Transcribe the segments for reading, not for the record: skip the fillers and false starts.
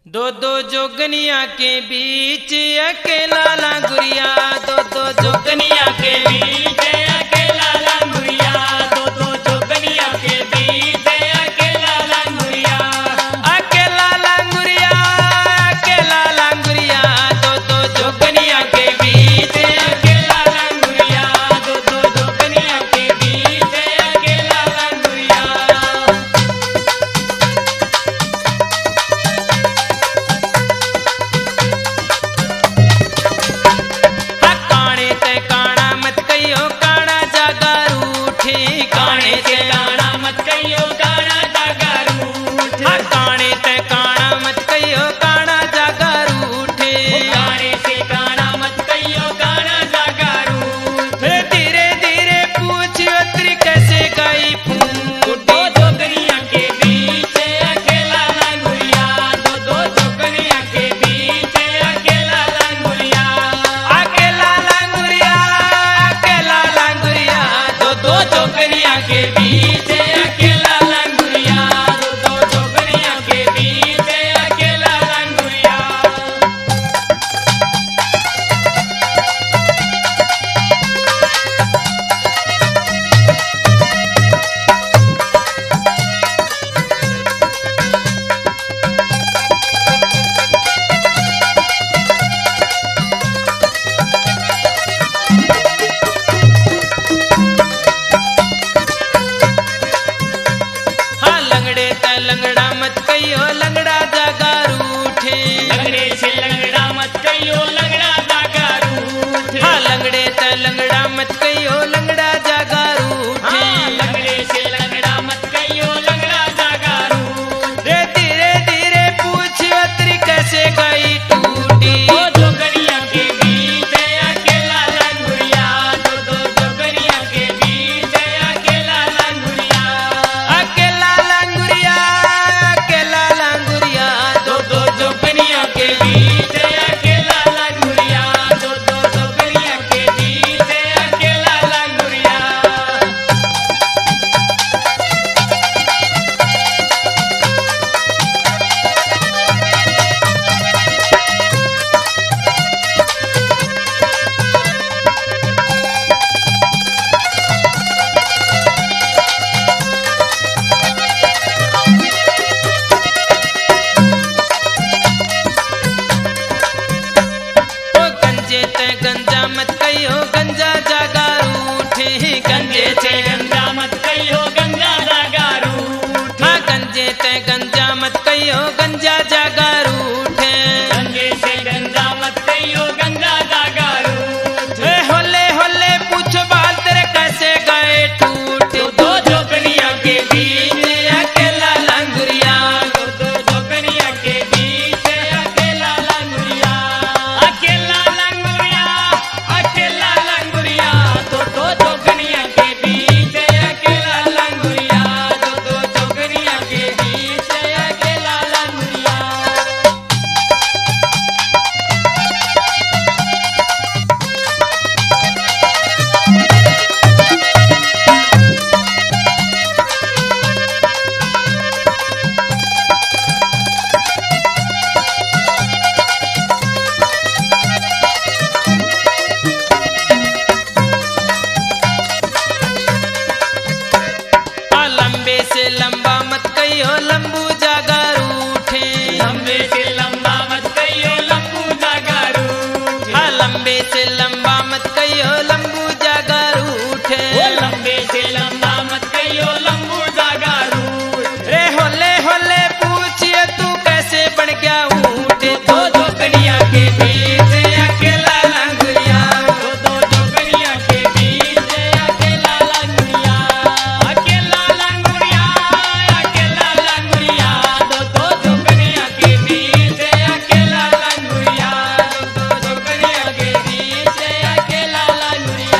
दो दो जोगनिया के बीच अकेला लांगुरिया, दो दो जोगनिया के बीच अकेला लांगुरिया, दो दो जोगनिया के बीच अकेला लांगुरिया, अकेला लांगुरिया, अकेला लांगुरिया, दो दो जोगनिया के बीच अकेला लांगुरिया, दो दो जोगनिया के बीच अकेला लांगुरिया। लंगड़ा मत कहियो लंगड़ा जागा रूठे, लंगड़े से लंगड़ा मत कहियो लंगड़ा जागा रूठे, हाँ लंगड़े ते लंगड़ा मत कहियो लंगड़ा जागा रूठे, लंगड़े से लंगड़ा मत कहियो लंगड़ा जागा रूठे। धीरे धीरे पूछियो तेरी कैसे गई टूटी, दो जोगनिया के बीच अकेला लांगुरिया, दो दो जोगनिया के बीच अकेला लांगुरिया, अकेला लांगुरिया, अकेला लांगुरिया, दो दो जोगनिया के बीच अकेला लांगुरिया, दो दो जोगनिया के बीच अकेला लांगुरिया। गंजे ते गंजा मत कहियो गंजा जागा रूठे, गंजे ते गंजा मत कहियो गंजा जागा रूठे, हाँ गंजे ते गंजा मत कहियो गंजा जागा रूठे, गंजे से गंजा मत कहियो गंजा जागा रूठे। होले होले पूछो बाल तेरे कैसे गए टूटे, दो जोगनिया के बीच अकेला लांगुरिया, दो दो जोगनिया के बीच अकेला लांगुरिया, अकेला लांगुरिया, अकेला लांगुरिया, दो दो जोगनिया के बीच अकेला लांगुरिया, दो दो जोगनिया के बीच अकेला लांगुरिया। लंबे से लंबा मत कहियो लंबू जागा रूठे, लंबे से लंबा मत कहियो लंबू जागा रूठे, हाँ लंबे से लंबा मत कहियो लंबू जागा रूठे, लंबे से लंबा मत कहियो लंबू जागा रूठे। रे होले होले पूछिए तू कैसे बन गया ऊँट, दो जोगनिया के बीच अकेला लांगुरिया, दो दो जोगनिया के बीच अकेला लांगुरिया, अकेला लांगुरिया, अकेला लांगुरिया, दो दो जोगनिया के बीच अकेला लांगुरिया, दो दो जोगनिया के बीच अकेला लांगुरिया।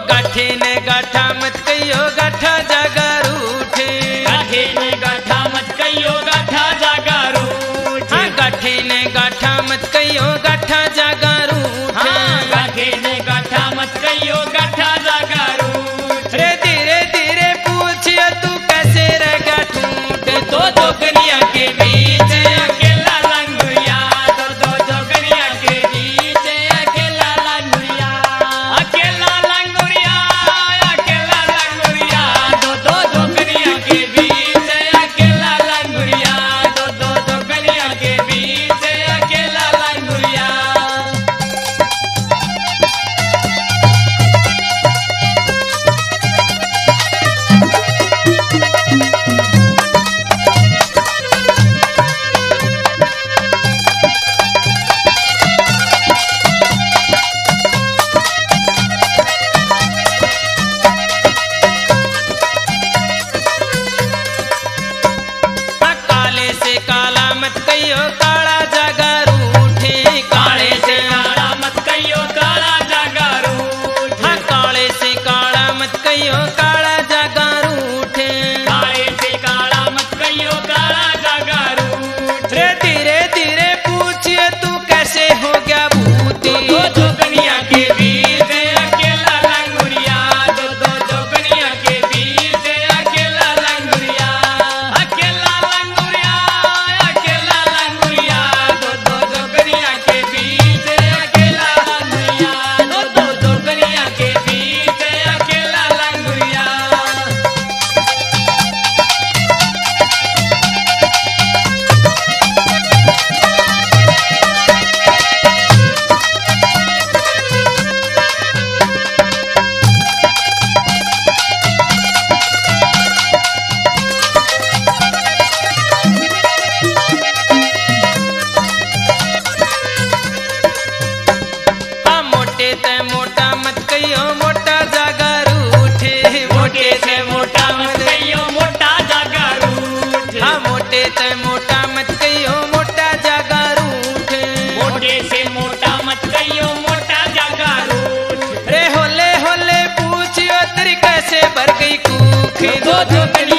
गाठे ने गाठा मत कहियो गाठा जागा रूठे। गाठे ने गाठा मत कहियो गाठा जागा रूठे। हाँ गाठे ने गाठा मत कहियो गाठा जागा रूठे। गाठे ने गाठा मत कहियो गाठा जागा रूठे। रे धीरे धीरे पूछियो तू कैसे रह गया ठूठे। दो जोगनिया के बीच अकेला लंगुरिया, दो जोगनिया के बीच अकेला लंगुरिया। अकेला लंगुरिया, अकेला लंगुरिया, दो जोगनिया के बीच अकेला लंगुरिया। दो जोगनिया के बीच अकेला लंगुरिया। हाँ काले से काला मत कहियो काला जागा रूठे। काले से काला मत कहियो काला जागा रूठे। हाँ काले से काला मत कहियो काला जागा रूठे। काले से काला मत कहियो काला जागा रूठे। रे धीरे धीरे पूछिए तू कैसे हो गया भूती। दो जोगनिया के बीच अकेला लंगुरिया। दो जोगनिया के बीच अकेला लंगुरिया। अकेला लंगुरिया, अकेला लंगुरिया। दो जोगनिया के बीच अकेला लंगुरिया। दो जोगनिया के बीच अकेला लंगुरिया। हाँ मोटे ते मोटा मत कहियो मोटा जागा रूठे। मोटे से मोटा मत कहियो मोटा जागा रूठे। हाँ मोटे ते मोटा मत कहियो मोटा जागा रूठे। मोटे से मोटा मत कहियो मोटा जागा रूठे। रे होले होले पूछियो तेरी कैसे भर गई कूख। दो जोगनिया